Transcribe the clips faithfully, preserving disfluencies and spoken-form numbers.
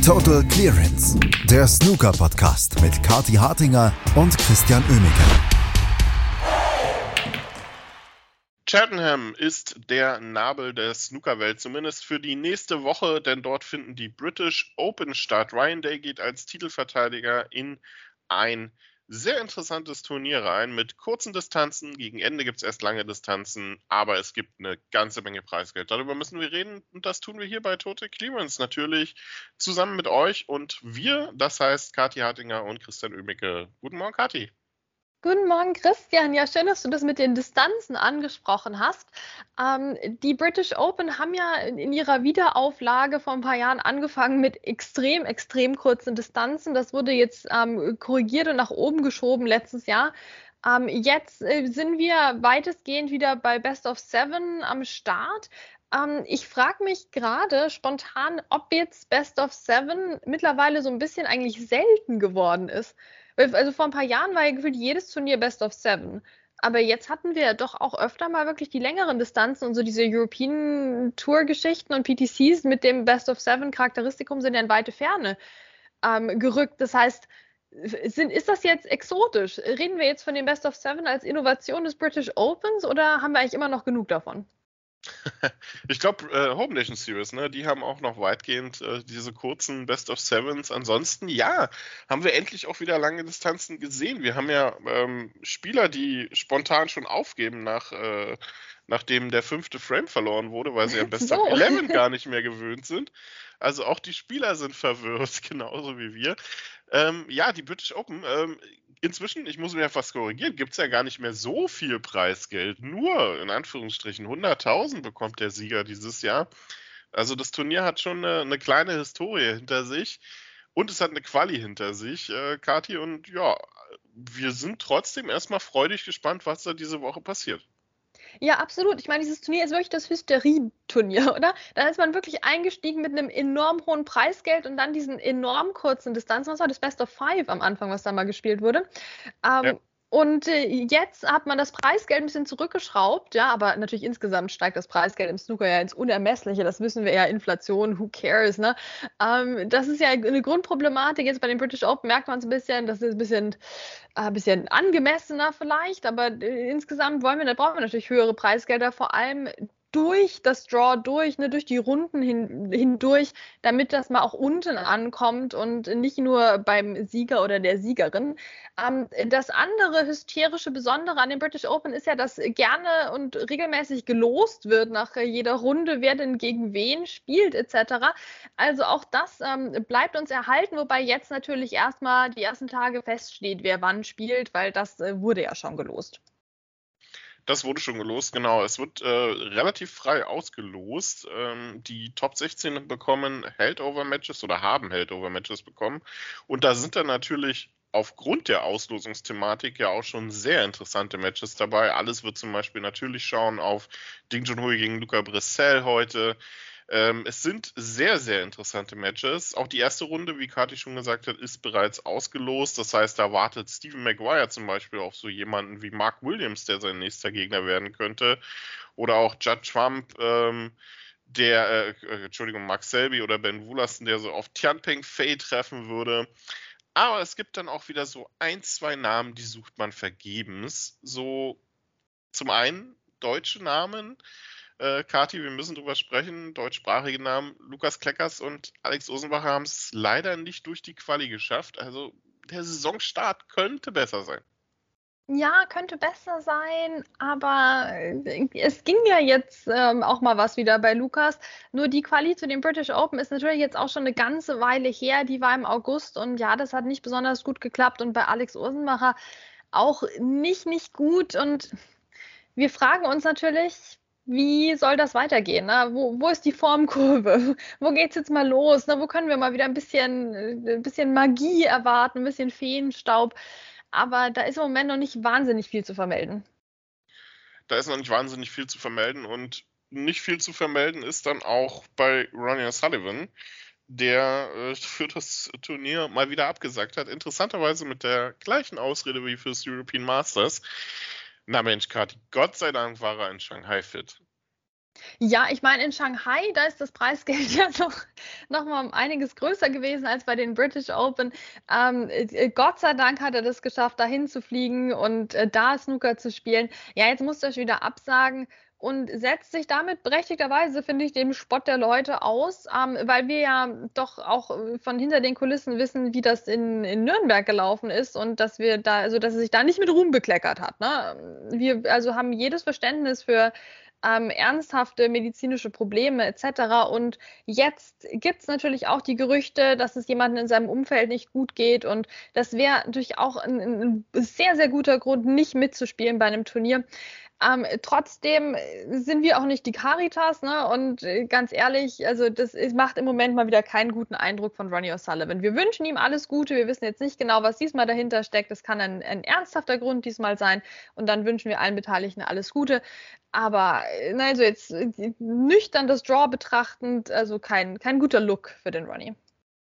Total Clearance, der Snooker-Podcast mit Kathi Hartinger und Christian Oemeke. Cheltenham ist der Nabel der Snookerwelt, zumindest für die nächste Woche, denn dort finden die British Open statt. Ryan Day geht als Titelverteidiger in ein sehr interessantes Turnier rein mit kurzen Distanzen. Gegen Ende gibt es erst lange Distanzen, aber es gibt eine ganze Menge Preisgeld. Darüber müssen wir reden und das tun wir hier bei Total Clearance natürlich zusammen mit euch und wir, das heißt Kathi Hartinger und Christian Oemeke. Guten Morgen, Kathi. Guten Morgen, Christian. Ja, schön, dass du das mit den Distanzen angesprochen hast. Ähm, die British Open haben ja in ihrer Wiederauflage vor ein paar Jahren angefangen mit extrem, extrem kurzen Distanzen. Das wurde jetzt ähm, korrigiert und nach oben geschoben letztes Jahr. Ähm, jetzt äh, sind wir weitestgehend wieder bei Best of Seven am Start. Ähm, ich frage mich gerade spontan, ob jetzt Best of Seven mittlerweile so ein bisschen eigentlich selten geworden ist. Also vor ein paar Jahren war ja gefühlt jedes Turnier Best of Seven. Aber jetzt hatten wir ja doch auch öfter mal wirklich die längeren Distanzen und so diese European Tour Geschichten und P T Cs mit dem Best of Seven Charakteristikum sind ja in weite Ferne ähm, gerückt. Das heißt, sind, ist das jetzt exotisch? Reden wir jetzt von dem Best of Seven als Innovation des British Opens oder haben wir eigentlich immer noch genug davon? Ich glaube, äh, Home Nation Series, ne, die haben auch noch weitgehend äh, diese kurzen Best of Sevens. Ansonsten, ja, haben wir endlich auch wieder lange Distanzen gesehen. Wir haben ja ähm, Spieler, die spontan schon aufgeben, nach, äh, nachdem der fünfte Frame verloren wurde, weil sie am Best So. of Eleven gar nicht mehr gewöhnt sind. Also auch die Spieler sind verwirrt, genauso wie wir. Ähm, ja, die British Open, ähm, inzwischen, ich muss mich ja fast korrigieren, gibt es ja gar nicht mehr so viel Preisgeld. Nur, in Anführungsstrichen, hunderttausend bekommt der Sieger dieses Jahr. Also das Turnier hat schon eine, eine kleine Historie hinter sich und es hat eine Quali hinter sich, äh, Kathi. Und ja, wir sind trotzdem erstmal freudig gespannt, was da diese Woche passiert. Ja, absolut. Ich meine, dieses Turnier ist wirklich das Hysterie-Turnier, oder? Da ist man wirklich eingestiegen mit einem enorm hohen Preisgeld und dann diesen enorm kurzen Distanzen. Was war das Best of Five am Anfang, was da mal gespielt wurde? Ähm, Ja. Und äh, jetzt hat man das Preisgeld ein bisschen zurückgeschraubt, ja, aber natürlich insgesamt steigt das Preisgeld im Snooker ja ins Unermessliche. Das wissen wir ja, Inflation, who cares, ne? Ähm, das ist ja eine Grundproblematik. Jetzt bei den British Open merkt man es ein bisschen, das ist ein bisschen, äh, bisschen angemessener vielleicht, aber äh, insgesamt wollen wir, da brauchen wir natürlich höhere Preisgelder, vor allem durch das Draw durch, ne, durch die Runden hin, hindurch, damit das mal auch unten ankommt und nicht nur beim Sieger oder der Siegerin. Ähm, das andere hysterische Besondere an den British Open ist ja, dass gerne und regelmäßig gelost wird nach jeder Runde, wer denn gegen wen spielt et cetera. Also auch das ähm, bleibt uns erhalten, wobei jetzt natürlich erstmal die ersten Tage feststeht, wer wann spielt, weil das äh, wurde ja schon gelost. Das wurde schon gelost, genau. Es wird äh, relativ frei ausgelost. Ähm, die Top sechzehn bekommen Held-Over-Matches oder haben Held-Over-Matches bekommen. Und da sind dann natürlich aufgrund der Auslosungsthematik ja auch schon sehr interessante Matches dabei. Alles wird zum Beispiel natürlich schauen auf Ding Junhui gegen Luca Bressel heute. Ähm, es sind sehr, sehr interessante Matches. Auch die erste Runde, wie Kathi schon gesagt hat, ist bereits ausgelost. Das heißt, da wartet Stephen Maguire zum Beispiel auf so jemanden wie Mark Williams, der sein nächster Gegner werden könnte. Oder auch Judd Trump, ähm, der, äh, Entschuldigung, Mark Selby oder Ben Woolaston, der so auf Tianping Fei treffen würde. Aber es gibt dann auch wieder so ein, zwei Namen, die sucht man vergebens. So zum einen deutsche Namen. Äh, Kathi, wir müssen drüber sprechen. Deutschsprachige Namen. Lukas Kleckers und Alex Osenbacher haben es leider nicht durch die Quali geschafft. Also der Saisonstart könnte besser sein. Ja, könnte besser sein, aber äh, es ging ja jetzt ähm, auch mal was wieder bei Lukas. Nur die Quali zu den British Open ist natürlich jetzt auch schon eine ganze Weile her. Die war im August und ja, das hat nicht besonders gut geklappt und bei Alex Osenbacher auch nicht, nicht gut. Und wir fragen uns natürlich, wie soll das weitergehen? Ne? Wo, wo ist die Formkurve? Wo geht's jetzt mal los? Ne? Wo können wir mal wieder ein bisschen, äh, ein bisschen Magie erwarten, ein bisschen Feenstaub? Aber da ist im Moment noch nicht wahnsinnig viel zu vermelden. Da ist noch nicht wahnsinnig viel zu vermelden und nicht viel zu vermelden ist dann auch bei Ronnie O'Sullivan, der äh, für das Turnier mal wieder abgesagt hat. Interessanterweise mit der gleichen Ausrede wie fürs European Masters. Na Mensch, Kathi, Gott sei Dank war er in Shanghai fit. Ja, ich meine, in Shanghai, da ist das Preisgeld ja noch, noch mal um einiges größer gewesen als bei den British Open. Ähm, äh, Gott sei Dank hat er das geschafft, dahin zu fliegen und äh, da Snooker zu spielen. Ja, jetzt muss er wieder absagen und setzt sich damit berechtigterweise, finde ich, dem Spott der Leute aus, ähm, weil wir ja doch auch äh, von hinter den Kulissen wissen, wie das in, in Nürnberg gelaufen ist und dass wir da, also dass er sich da nicht mit Ruhm bekleckert hat. Ne? Wir also haben jedes Verständnis für ähm, ernsthafte medizinische Probleme et cetera. Und jetzt gibt es natürlich auch die Gerüchte, dass es jemandem in seinem Umfeld nicht gut geht. Und das wäre natürlich auch ein, ein sehr, sehr guter Grund, nicht mitzuspielen bei einem Turnier. Ähm, trotzdem sind wir auch nicht die Caritas, ne? Und äh, ganz ehrlich, also das ist, macht im Moment mal wieder keinen guten Eindruck von Ronnie O'Sullivan. Wir wünschen ihm alles Gute. Wir wissen jetzt nicht genau, was diesmal dahinter steckt. Das kann ein, ein ernsthafter Grund diesmal sein. Und dann wünschen wir allen Beteiligten alles Gute. Aber na, also jetzt äh, nüchtern das Draw betrachtend, also kein, kein guter Look für den Ronnie.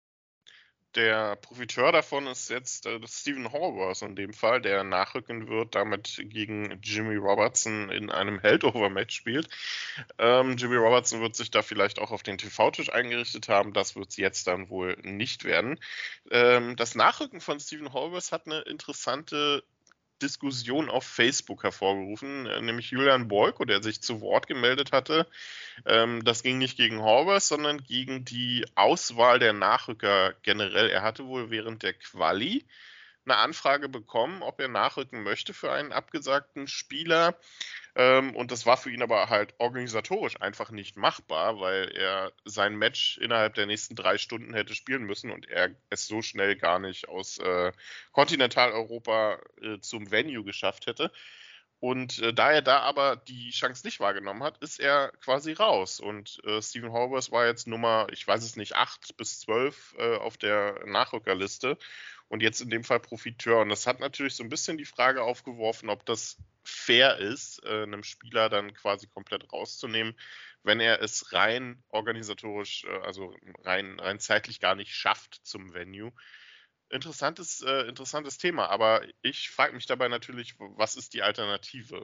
Der Profiteur davon ist jetzt äh, Stephen Hallworth in dem Fall, der nachrücken wird, damit gegen Jimmy Robertson in einem Held-Over-Match spielt. Ähm, Jimmy Robertson wird sich da vielleicht auch auf den T V-Tisch eingerichtet haben, das wird es jetzt dann wohl nicht werden. Ähm, das Nachrücken von Stephen Hallworth hat eine interessante Diskussion auf Facebook hervorgerufen, nämlich Julian Boyko, der sich zu Wort gemeldet hatte. Ähm, das ging nicht gegen Hallworth, sondern gegen die Auswahl der Nachrücker generell. Er hatte wohl während der Quali eine Anfrage bekommen, ob er nachrücken möchte für einen abgesagten Spieler. Ähm, und das war für ihn aber halt organisatorisch einfach nicht machbar, weil er sein Match innerhalb der nächsten drei Stunden hätte spielen müssen und er es so schnell gar nicht aus äh, Kontinentaleuropa äh, zum Venue geschafft hätte. Und äh, da er da aber die Chance nicht wahrgenommen hat, ist er quasi raus. Und äh, Stephen Hallworth war jetzt Nummer, ich weiß es nicht, acht bis zwölf äh, auf der Nachrückerliste und jetzt in dem Fall Profiteur. Und das hat natürlich so ein bisschen die Frage aufgeworfen, ob das fair ist, äh, einem Spieler dann quasi komplett rauszunehmen, wenn er es rein organisatorisch, äh, also rein, rein zeitlich gar nicht schafft zum Venue. Interessantes, äh, interessantes Thema, aber ich frage mich dabei natürlich, was ist die Alternative?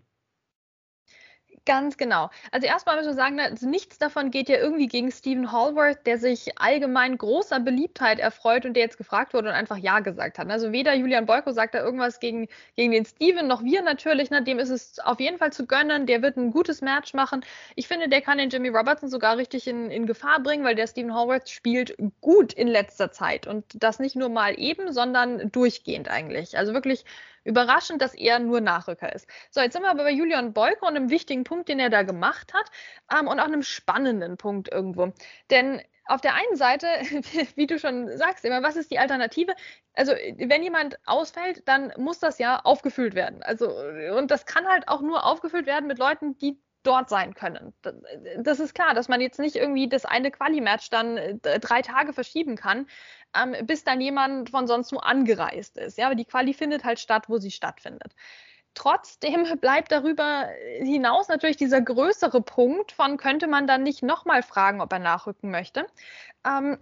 Ganz genau. Also erstmal müssen wir sagen, also nichts davon geht ja irgendwie gegen Stephen Hallworth, der sich allgemein großer Beliebtheit erfreut und der jetzt gefragt wurde und einfach Ja gesagt hat. Also weder Julian Boyko sagt da irgendwas gegen, gegen den Stephen, noch wir natürlich. Ne? Dem ist es auf jeden Fall zu gönnen. Der wird ein gutes Match machen. Ich finde, der kann den Jimmy Robertson sogar richtig in, in Gefahr bringen, weil der Stephen Hallworth spielt gut in letzter Zeit. Und das nicht nur mal eben, sondern durchgehend eigentlich. Also wirklich überraschend, dass er nur Nachrücker ist. So, jetzt sind wir aber bei Julian Boyko und einem wichtigen Punkt, den er da gemacht hat ähm, und auch einem spannenden Punkt irgendwo. Denn auf der einen Seite, wie du schon sagst, immer, was ist die Alternative? Also, wenn jemand ausfällt, dann muss das ja aufgefüllt werden. Also, und das kann halt auch nur aufgefüllt werden mit Leuten, die dort sein können. Das ist klar, dass man jetzt nicht irgendwie das eine Quali-Match dann drei Tage verschieben kann, ähm, bis dann jemand von sonst wo angereist ist. Ja, aber die Quali findet halt statt, wo sie stattfindet. Trotzdem bleibt darüber hinaus natürlich dieser größere Punkt von, könnte man dann nicht nochmal fragen, ob er nachrücken möchte. Ähm,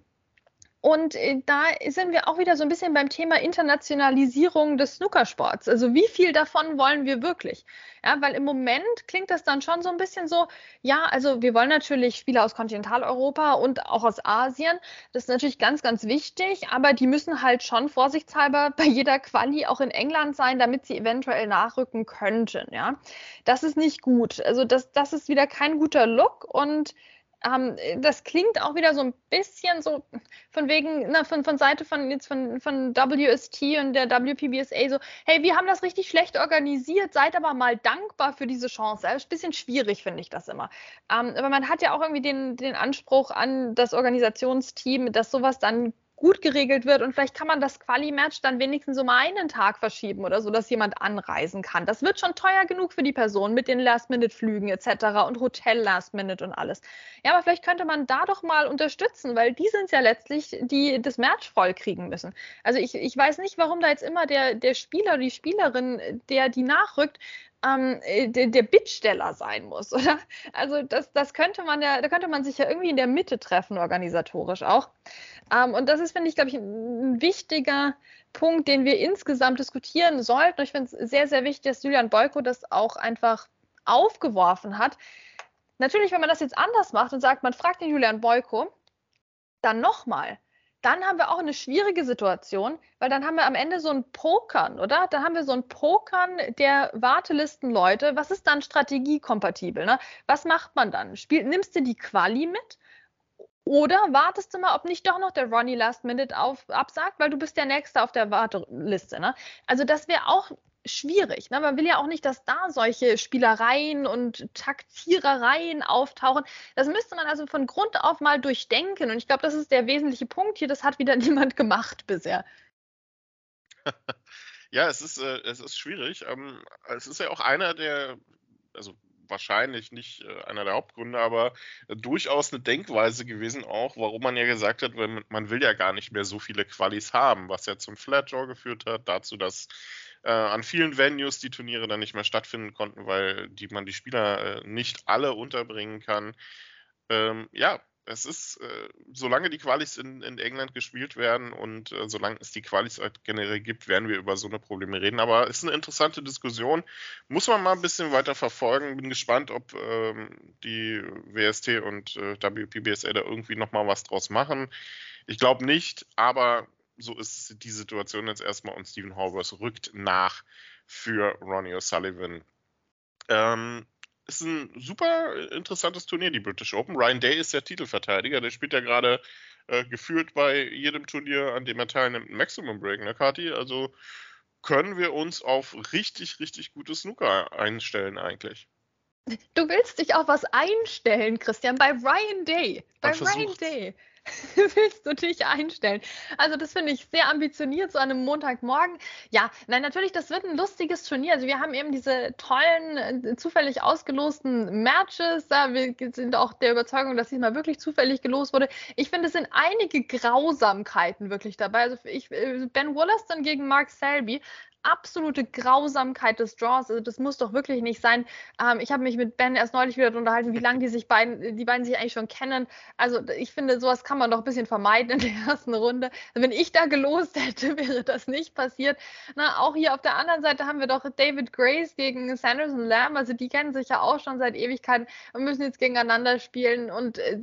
Und da sind wir auch wieder so ein bisschen beim Thema Internationalisierung des Snookersports. Also wie viel davon wollen wir wirklich? Ja, weil im Moment klingt das dann schon so ein bisschen so, ja, also wir wollen natürlich Spieler aus Kontinentaleuropa und auch aus Asien. Das ist natürlich ganz, ganz wichtig, aber die müssen halt schon vorsichtshalber bei jeder Quali auch in England sein, damit sie eventuell nachrücken könnten. Ja, das ist nicht gut. Also das, das ist wieder kein guter Look und Um, das klingt auch wieder so ein bisschen so von wegen, na, von, von Seite von jetzt von, von W S T und der W P B S A so, hey, wir haben das richtig schlecht organisiert, seid aber mal dankbar für diese Chance. Das ist ein bisschen schwierig, finde ich das immer. Um, aber man hat ja auch irgendwie den, den Anspruch an das Organisationsteam, dass sowas dann gut geregelt wird und vielleicht kann man das Quali-Match dann wenigstens um einen Tag verschieben oder so, dass jemand anreisen kann. Das wird schon teuer genug für die Person mit den Last-Minute-Flügen et cetera und Hotel-Last-Minute und alles. Ja, aber vielleicht könnte man da doch mal unterstützen, weil die sind es ja letztlich, die das Match voll kriegen müssen. Also ich, ich weiß nicht, warum da jetzt immer der, der Spieler oder die Spielerin, der die nachrückt, Ähm, der, der Bittsteller sein muss, oder? Also das, das könnte man ja, da könnte man sich ja irgendwie in der Mitte treffen, organisatorisch auch. Ähm, und das ist, finde ich, glaube ich, ein wichtiger Punkt, den wir insgesamt diskutieren sollten. Und ich finde es sehr, sehr wichtig, dass Julian Boyko das auch einfach aufgeworfen hat. natürlich, wenn man das jetzt anders macht und sagt, man fragt den Julian Boyko, dann nochmal, dann haben wir auch eine schwierige Situation, weil dann haben wir am Ende so ein Pokern, oder? Dann haben wir so ein Pokern der Wartelistenleute. Was ist dann strategiekompatibel? Ne? Was macht man dann? Spiel, nimmst du die Quali mit? Oder wartest du mal, ob nicht doch noch der Ronnie Last Minute auf, absagt, weil du bist der Nächste auf der Warteliste. Ne? Also das wäre auch schwierig. Ne? Man will ja auch nicht, dass da solche Spielereien und Taktierereien auftauchen. Das müsste man also von Grund auf mal durchdenken. Und ich glaube, das ist der wesentliche Punkt hier. Das hat wieder niemand gemacht bisher. Ja, es ist, äh, es ist schwierig. Ähm, es ist ja auch einer der, also wahrscheinlich nicht äh, einer der Hauptgründe, aber äh, durchaus eine Denkweise gewesen auch, warum man ja gesagt hat, man, man will ja gar nicht mehr so viele Qualis haben, was ja zum Flat Draw geführt hat, dazu, dass äh, an vielen Venues die Turniere dann nicht mehr stattfinden konnten, weil die, man die Spieler äh, nicht alle unterbringen kann. Ähm, ja, es ist, äh, solange die Qualis in, in England gespielt werden und äh, solange es die Qualis halt generell gibt, werden wir über so eine Probleme reden. Aber es ist eine interessante Diskussion. Muss man mal ein bisschen weiter verfolgen. Bin gespannt, ob ähm, die W S T und äh, W P B S A da irgendwie nochmal was draus machen. Ich glaube nicht, aber so ist die Situation jetzt erstmal und Stephen Horvath rückt nach für Ronnie O'Sullivan. Ähm, ist ein super interessantes Turnier, die British Open. Ryan Day ist der Titelverteidiger. Der spielt ja gerade äh, gefühlt bei jedem Turnier, an dem er teilnimmt, ein Maximum Break, ne, Kathi? Also können wir uns auf richtig, richtig gutes Snooker einstellen eigentlich. Du willst dich auf was einstellen, Christian, bei Ryan Day. Bei Ryan Day. Willst du dich einstellen? Also das finde ich sehr ambitioniert, so an einem Montagmorgen. Ja, nein, natürlich, das wird ein lustiges Turnier. Also wir haben eben diese tollen, zufällig ausgelosten Matches. Ja, wir sind auch der Überzeugung, dass diesmal wirklich zufällig gelost wurde. Ich finde, es sind einige Grausamkeiten wirklich dabei. Also ich, Ben Wollaston gegen Mark Selby, absolute Grausamkeit des Draws. Also das muss doch wirklich nicht sein. Ähm, ich habe mich mit Ben erst neulich wieder unterhalten, wie lange die sich beiden, die beiden sich eigentlich schon kennen. Also ich finde, sowas kann man doch ein bisschen vermeiden in der ersten Runde. Also wenn ich da gelost hätte, wäre das nicht passiert. Na, auch hier auf der anderen Seite haben wir doch David Grace gegen Sanderson Lamb. Also die kennen sich ja auch schon seit Ewigkeiten und müssen jetzt gegeneinander spielen. Und äh,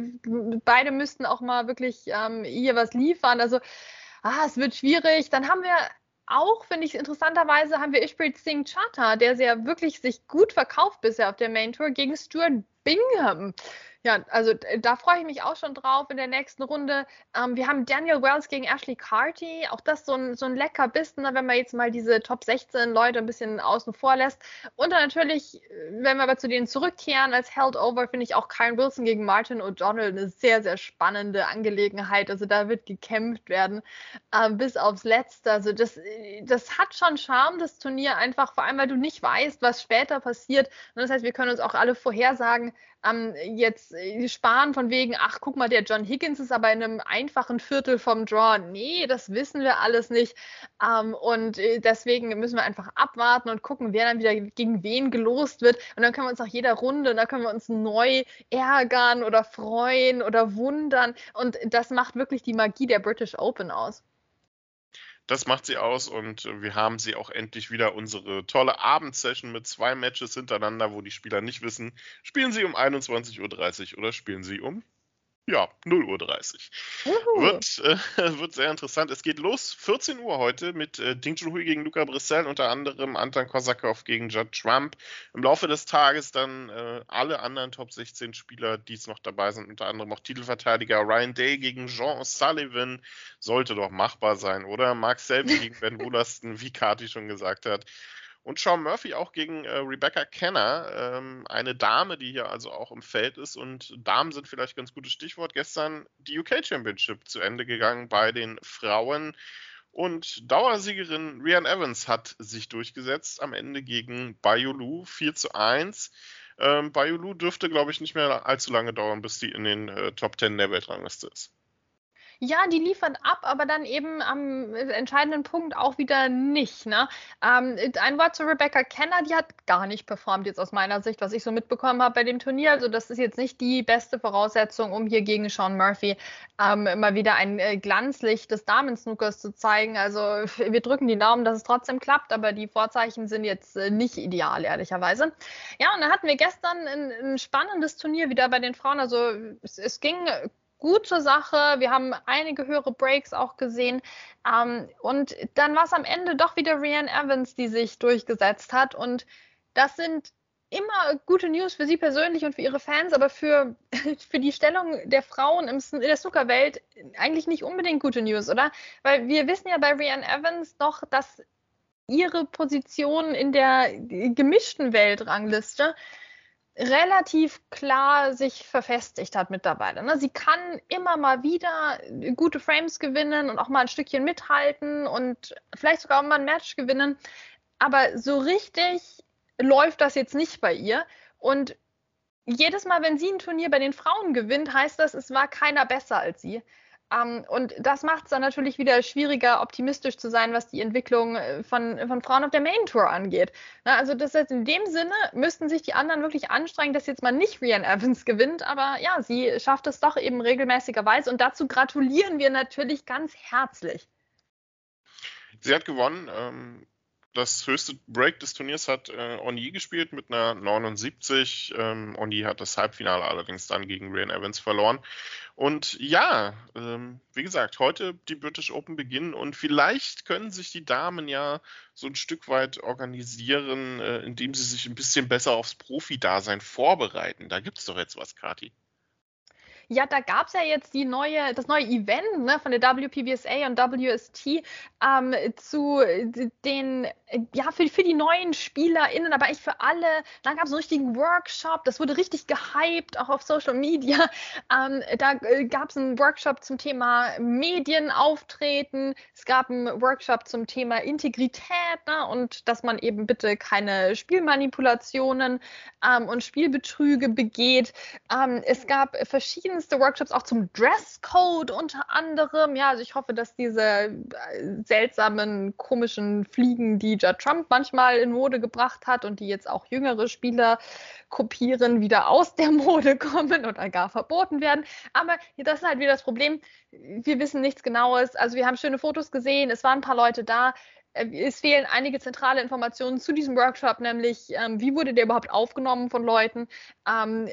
beide müssten auch mal wirklich ähm, hier was liefern. Also ah, es wird schwierig. Dann haben wir auch, finde ich, interessanterweise haben wir Ishpreet Singh Chattha, der sehr wirklich sich gut verkauft bisher auf der Main Tour, gegen Stuart Bingham. Ja, also da freue ich mich auch schon drauf in der nächsten Runde. Ähm, wir haben Daniel Wells gegen Ashley Carty. Auch das so ein, so ein lecker Bissen, wenn man jetzt mal diese Top sechzehn Leute ein bisschen außen vor lässt. Und dann natürlich, wenn wir aber zu denen zurückkehren, als Held Over, finde ich auch Kyron Wilson gegen Martin O'Donnell eine sehr, sehr spannende Angelegenheit. Also da wird gekämpft werden ähm, bis aufs Letzte. Also das, das hat schon Charme, das Turnier einfach, vor allem, weil du nicht weißt, was später passiert. Und das heißt, wir können uns auch alle vorhersagen, ähm, jetzt sparen von wegen, ach, guck mal, der John Higgins ist aber in einem einfachen Viertel vom Draw. Nee, das wissen wir alles nicht. Ähm, und deswegen müssen wir einfach abwarten und gucken, wer dann wieder gegen wen gelost wird. Und dann können wir uns nach jeder Runde, da können wir uns neu ärgern oder freuen oder wundern. Und das macht wirklich die Magie der British Open aus. Das macht sie aus und wir haben sie auch endlich wieder, unsere tolle Abendsession mit zwei Matches hintereinander, wo die Spieler nicht wissen, spielen sie um einundzwanzig Uhr dreißig oder spielen sie um, ja, null Uhr dreißig. Wird, äh, wird sehr interessant. Es geht los, vierzehn Uhr heute mit äh, Ding Junhui gegen Luca Brissell, unter anderem Anton Kosakov gegen Judd Trump. Im Laufe des Tages dann äh, alle anderen Top sechzehn Spieler, die es noch dabei sind, unter anderem auch Titelverteidiger Ryan Day gegen Jean O'Sullivan. Sollte doch machbar sein, oder? Mark Selby gegen Ben Wollaston, wie Kathi schon gesagt hat. Und Shaun Murphy auch gegen äh, Rebecca Kenner, ähm, eine Dame, die hier also auch im Feld ist. Und Damen sind vielleicht ganz gutes Stichwort. Gestern die U K Championship zu Ende gegangen bei den Frauen. Und Dauersiegerin Rhian Evans hat sich durchgesetzt am Ende gegen Bayoulou vier zu eins. Ähm, Bayoulou dürfte, glaube ich, nicht mehr allzu lange dauern, bis die in den äh, Top zehn der Weltrangliste ist. Ja, die liefern ab, aber dann eben am entscheidenden Punkt auch wieder nicht. Ne? Ähm, ein Wort zu Rebecca Kenner, die hat gar nicht performt jetzt aus meiner Sicht, was ich so mitbekommen habe bei dem Turnier. Also das ist jetzt nicht die beste Voraussetzung, um hier gegen Shaun Murphy ähm, mal wieder ein äh, Glanzlicht des Damen-Snookers zu zeigen. Also wir drücken die Daumen, dass es trotzdem klappt, aber die Vorzeichen sind jetzt äh, nicht ideal, ehrlicherweise. Ja, und dann hatten wir gestern ein, ein spannendes Turnier wieder bei den Frauen. Also es, es ging gut zur Sache. Wir haben einige höhere Breaks auch gesehen. Ähm, und dann war es am Ende doch wieder Rhian Evans, die sich durchgesetzt hat. Und das sind immer gute News für sie persönlich und für ihre Fans, aber für, für die Stellung der Frauen im, in der Snooker-Welt eigentlich nicht unbedingt gute News, oder? Weil wir wissen ja bei Rhian Evans doch, dass ihre Position in der gemischten Weltrangliste relativ klar sich verfestigt hat mittlerweile. Ne? Sie kann immer mal wieder gute Frames gewinnen und auch mal ein Stückchen mithalten und vielleicht sogar auch mal ein Match gewinnen. Aber so richtig läuft das jetzt nicht bei ihr. Und jedes Mal, wenn sie ein Turnier bei den Frauen gewinnt, heißt das, es war keiner besser als sie. Um, und das macht es dann natürlich wieder schwieriger, optimistisch zu sein, was die Entwicklung von, von Frauen auf der Main Tour angeht. Na, also das heißt, in dem Sinne müssten sich die anderen wirklich anstrengen, dass jetzt mal nicht Rhian Evans gewinnt, aber ja, sie schafft es doch eben regelmäßigerweise und dazu gratulieren wir natürlich ganz herzlich. Sie hat gewonnen. Ähm Das höchste Break des Turniers hat äh, Onyi gespielt mit einer neunundsiebzig. Ähm, Onyi hat das Halbfinale allerdings dann gegen Rhian Evans verloren. Und ja, ähm, wie gesagt, heute die British Open beginnen und vielleicht können sich die Damen ja so ein Stück weit organisieren, äh, indem sie sich ein bisschen besser aufs Profi-Dasein vorbereiten. Da gibt es doch jetzt was, Kathi. Ja, da gab es ja jetzt die neue, das neue Event ne, von der W P B S A und W S T ähm, zu den, ja, für, für die neuen SpielerInnen, aber echt für alle. Dann gab es einen richtigen Workshop, das wurde richtig gehypt, auch auf Social Media. Ähm, da äh, gab es einen Workshop zum Thema Medienauftreten, es gab einen Workshop zum Thema Integrität ne, und dass man eben bitte keine Spielmanipulationen ähm, und Spielbetrüge begeht. Ähm, es gab verschiedene Workshops auch zum Dresscode unter anderem. Ja, also ich hoffe, dass diese seltsamen, komischen Fliegen, die Judd Trump manchmal in Mode gebracht hat und die jetzt auch jüngere Spieler kopieren, wieder aus der Mode kommen oder gar verboten werden. Aber das ist halt wieder das Problem. Wir wissen nichts Genaues. Also wir haben schöne Fotos gesehen. Es waren ein paar Leute da. Es fehlen einige zentrale Informationen zu diesem Workshop, nämlich ähm, wie wurde der überhaupt aufgenommen von Leuten, ähm,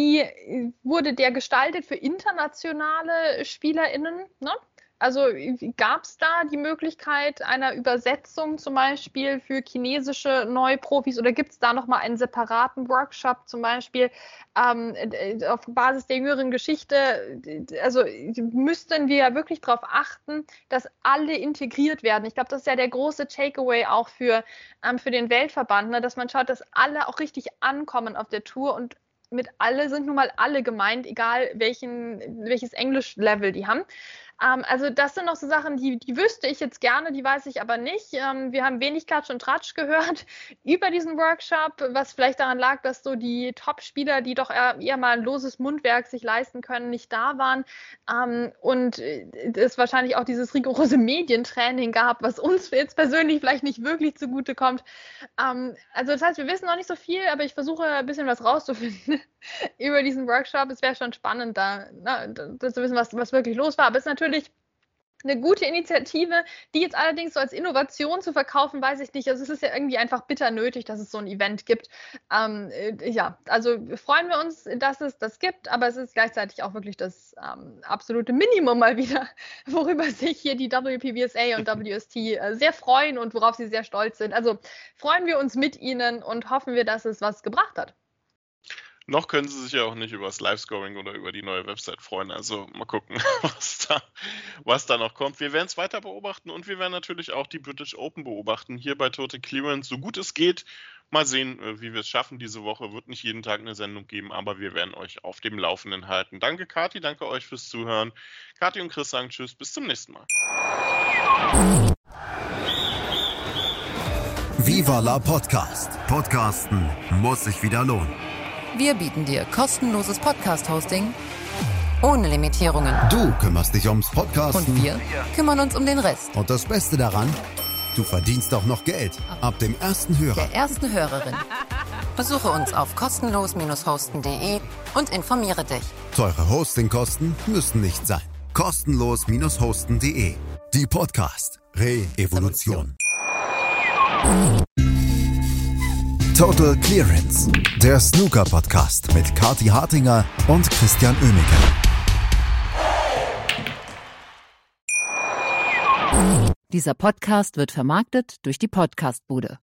wie wurde der gestaltet für internationale SpielerInnen, ne? Also gab es da die Möglichkeit einer Übersetzung zum Beispiel für chinesische Neuprofis oder gibt es da nochmal einen separaten Workshop zum Beispiel ähm, auf Basis der jüngeren Geschichte? Also müssten wir ja wirklich darauf achten, dass alle integriert werden. Ich glaube, das ist ja der große Takeaway auch für, ähm, für den Weltverband, ne? Dass man schaut, dass alle auch richtig ankommen auf der Tour und mit alle sind nun mal alle gemeint, egal welchen, welches Englisch-Level die haben. Ähm, also das sind noch so Sachen, die, die wüsste ich jetzt gerne, die weiß ich aber nicht. Ähm, wir haben wenig Klatsch und Tratsch gehört über diesen Workshop, was vielleicht daran lag, dass so die Top-Spieler, die doch eher, eher mal ein loses Mundwerk sich leisten können, nicht da waren. Ähm, und es wahrscheinlich auch dieses rigorose Medientraining gab, was uns jetzt persönlich vielleicht nicht wirklich zugutekommt. Ähm, also das heißt, wir wissen noch nicht so viel, aber ich versuche ein bisschen was rauszufinden über diesen Workshop. Es wäre schon spannend, da, na, da zu wissen, was, was wirklich los war. Aber es ist natürlich eine gute Initiative, die jetzt allerdings so als Innovation zu verkaufen, weiß ich nicht. Also es ist ja irgendwie einfach bitter nötig, dass es so ein Event gibt. Ähm, äh, ja, also freuen wir uns, dass es das gibt, aber es ist gleichzeitig auch wirklich das ähm, absolute Minimum mal wieder, worüber sich hier die W P B S A und W S T äh, sehr freuen und worauf sie sehr stolz sind. Also freuen wir uns mit ihnen und hoffen wir, dass es was gebracht hat. Noch können sie sich ja auch nicht über das Live-Scoring oder über die neue Website freuen. Also mal gucken, was da, was da noch kommt. Wir werden es weiter beobachten und wir werden natürlich auch die British Open beobachten. Hier bei Total Clearance, so gut es geht. Mal sehen, wie wir es schaffen diese Woche. Wird nicht jeden Tag eine Sendung geben, aber wir werden euch auf dem Laufenden halten. Danke Kathi, danke euch fürs Zuhören. Kathi und Chris sagen Tschüss, bis zum nächsten Mal. Viva la Podcast. Podcasten muss sich wieder lohnen. Wir bieten dir kostenloses Podcast-Hosting Ohne Limitierungen. Du kümmerst dich ums Podcasten. Und wir kümmern uns um den Rest. Und das Beste daran, du verdienst auch noch Geld. Ab dem ersten Hörer. Der ersten Hörerin. Besuche uns auf kostenlos hosten punkt de und informiere dich. Teure Hostingkosten müssen nicht sein. kostenlos hosten punkt de. Die Podcast Re-Evolution. Total Clearance. Der Snooker-Podcast mit Kathi Hartinger und Christian Oemeke. Dieser Podcast wird vermarktet durch die Podcastbude.